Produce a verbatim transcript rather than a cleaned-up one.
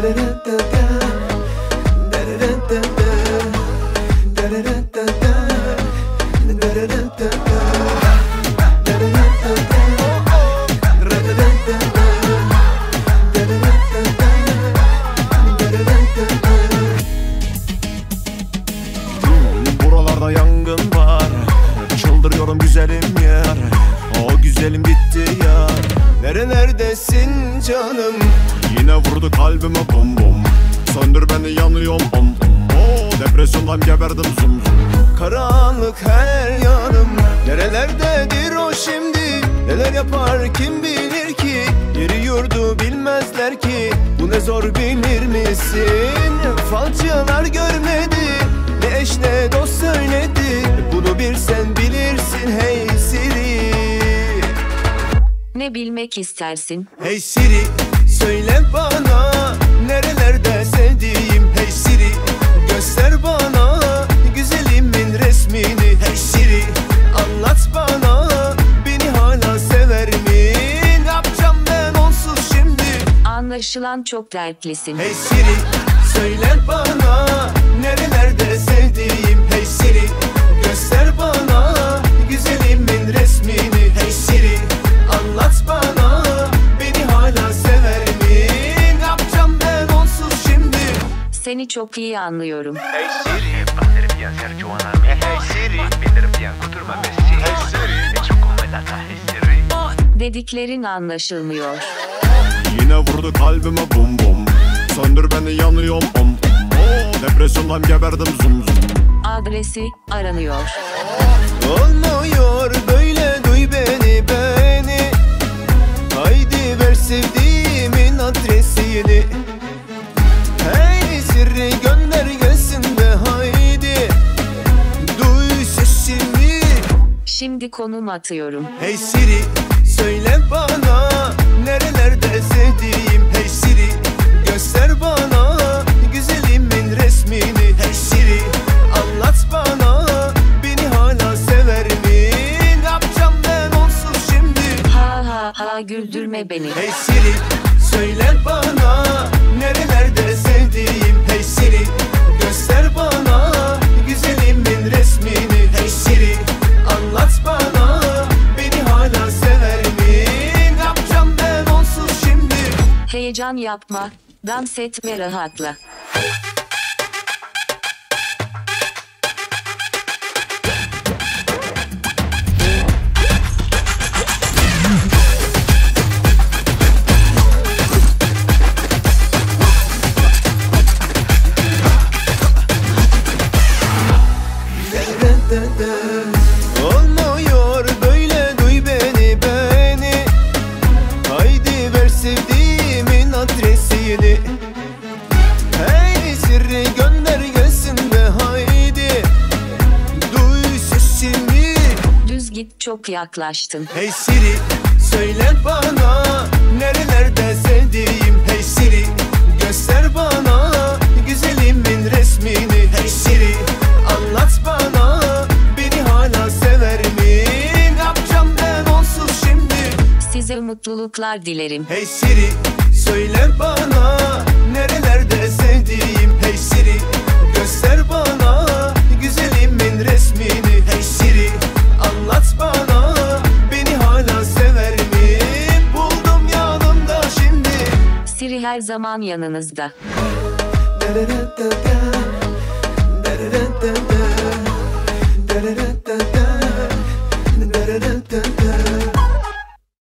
Buralarda yangın var, çıldırıyorum güzelim yar. O güzelim gitti ya. Nerelerdesin canım? Yine vurdu kalbime bum bum. Söndür beni, yanıyorum bum bum. Oh, depresyondan geberdim zum zum. Karanlık her yanım. Nerelerdedir o şimdi? Neler yapar kim bilir ki? Yeri yurdu bilmezler ki. Bu ne zor bilir misin? Falcılar görmedi, ne eş ne dost söyledi. Bunu bir sen bilirsin hey Siri. Ne bilmek istersin? Hey Siri, söyle bana nerelerde sevdiğim. Hey Siri, göster bana güzelimin resmini. Hey Siri, anlat bana beni hala sever mi? Ne yapacağım ben onsuz şimdi? Anlaşılan çok dertlisin. Hey Siri, söyle bana nerelerde sevdiğim. Hey Siri, göster bana güzelimin resmini. Hey Siri, anlat bana beni hala sever mi? Ne yapacağım ben onsuz şimdi? Seni çok iyi anlıyorum. Hey Siri, hey Siri, hey Siri. Dediklerin anlaşılmıyor. Yine vurdu kalbime bum bum. Söndür beni, yanıyorum om om. Oh, depresyondan geberdim zum zum. Adresi aranıyor. Olmuyor böyle, duy beni beni. Haydi ver sevdiğimin adresini. Hey Siri, gönder gelsin de haydi. Duy sesimi. Şimdi konum atıyorum. Hey Siri, söyle bana nerelerde sevdiğim. Hey Siri, göster bana güzelimin resmini. Hey Siri, anlat bana beni hala sever mi? Ne yapacağım ben onsuz şimdi? Ha ha ha, güldürme beni. Hey Siri, söyle bana nerelerde sevdiğim. Hey Siri, göster bana güzelimin resmini. Hey Siri, anlat bana beni hala sever mi? Ne yapacağım ben onsuz şimdi? Heyecan yapma, dans et ve rahatla. Olmuyor böyle, duy beni beni. Haydi ver sevdiğimin adresini. Hey Siri, gönder gelsin de haydi. Duy sesimi. Düz git, çok yaklaştın. Hey Siri, söyle bana nerelerde sevdiğim. Hey Siri, göster bana güzelimin resmini. Hey Siri, anlat bana beni hala sever mi? Ne yapacağım ben onsuz şimdi? Size mutluluklar dilerim. Hey Siri, söyle bana nerelerde sevdiğim. Hey Siri, göster bana güzelimin resmini. Hey Siri, anlat bana beni hala sever mi? Buldum yanımda şimdi. Siri her zaman yanınızda. Da da da da da, da da da da.